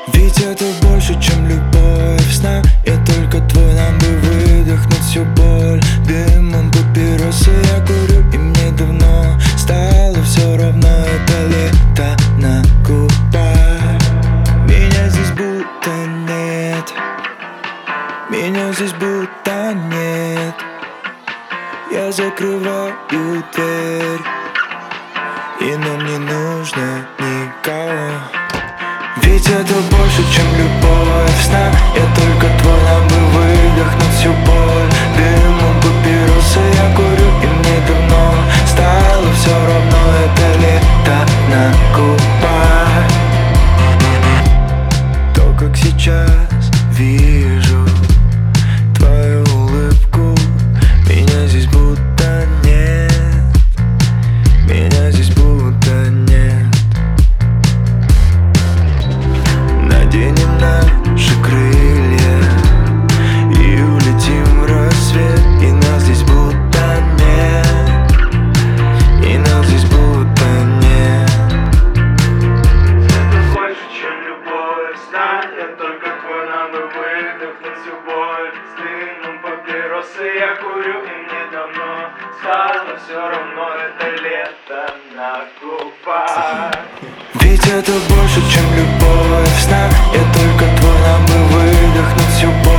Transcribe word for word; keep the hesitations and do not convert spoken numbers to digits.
Ведь это больше, чем любовь сна. Я только твой, нам бы выдохнуть всю боль. Дымом папиросы я курю, и мне давно стало все равно. Это лето на губах. Меня здесь будто нет, меня здесь будто нет. Я закрываю дверь, и нам не нужно никого. Ведь это больше, чем любовь сна. Я только твой, нам бы выдохнуть всю боль. Дымом папиросы я курю, и мне давно стало все равно. Это лето на губах. То, как сейчас вижу твою улыбку, меня здесь будто нет, меня здесь будто нет. Наденем наши крылья и улетим в рассвет, и нас здесь будто нет, и нас здесь будто нет. Это больше, чем любовь сна. Я только твой, нам бы выдохнуть всю боль. С дымом папиросы я курю, и мне давно стало все равно. Это лето на губах. Ведь это больше, чем любовь сна. Я только твой, нам бы выдохнуть всю боль.